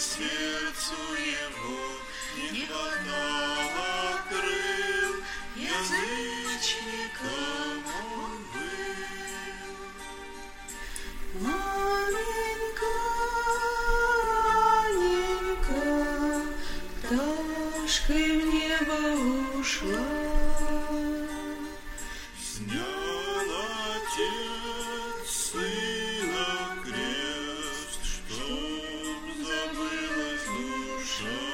сердцу его не хватало крыл, язычником он был. Маленько, раненько, пташкой в небо ушла. Снял Отец Сына крест, чтоб забылась душа.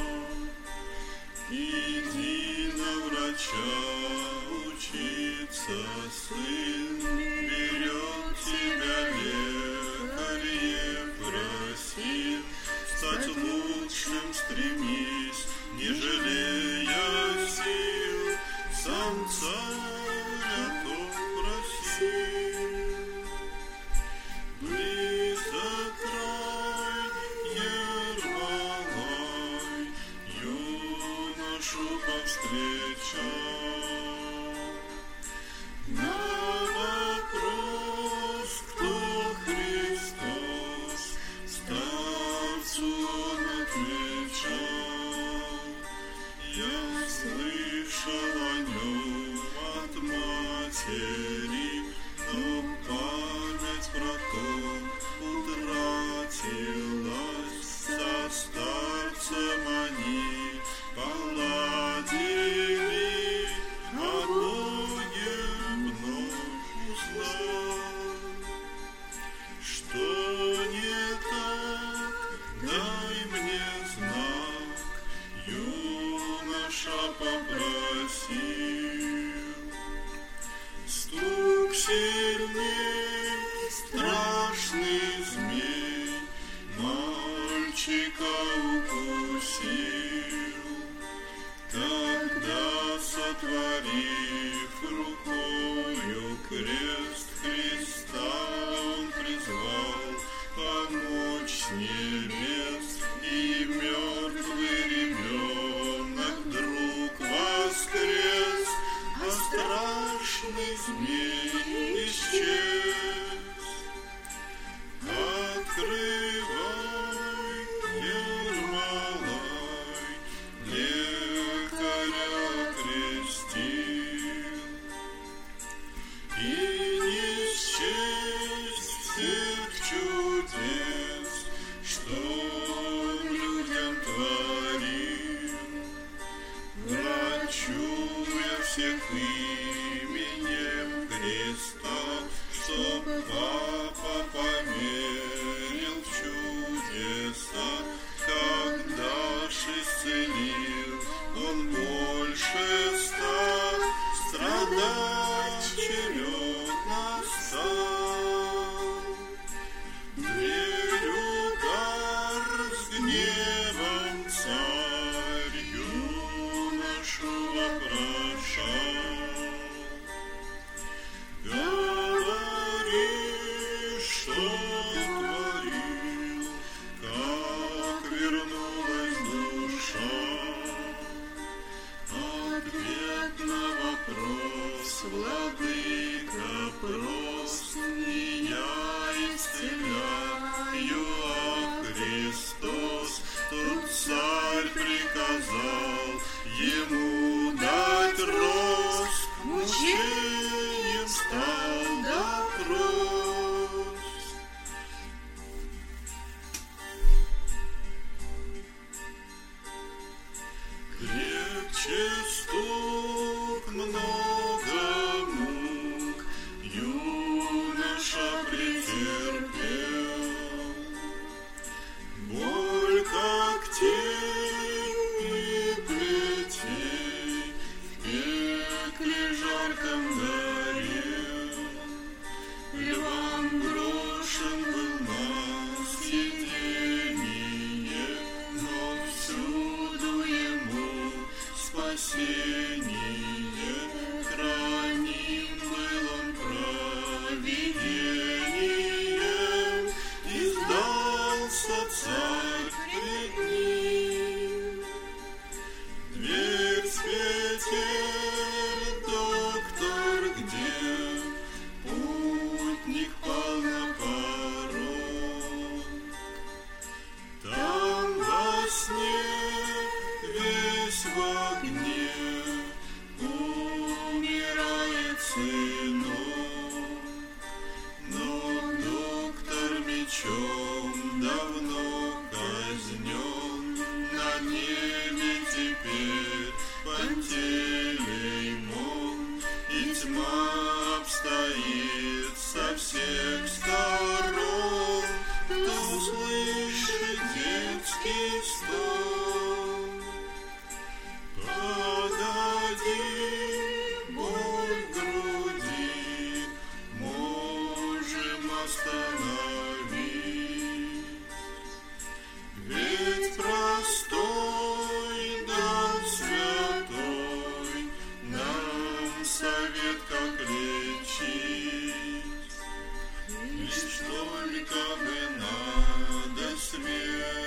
Иди на врача учиться, сын, берет тебя лекарь, проси, стать лучшим стремись, не жалея сил, сам царя то проси. Близок край Ермолай, юношу повстречал. На вопрос, кто Христос, старцу он отвечал: я слышал о нем от матери, но память про то утратилась. Со старцем они поладили, о Боге вновь узнал. Что не так, дай мне знак, юноша попросил. Стук сильней, страшный змей мальчика укусил. Тогда, сотворив рукою крест, Христа он призвал помочь с небес, и мертвый ребенок вдруг воскрес, а страшный змей исчез. Открывай, Ермолай, лекаря крести. остановить. Ведь простой да святой нам совет, как лечить. Лишь только бы надо смерть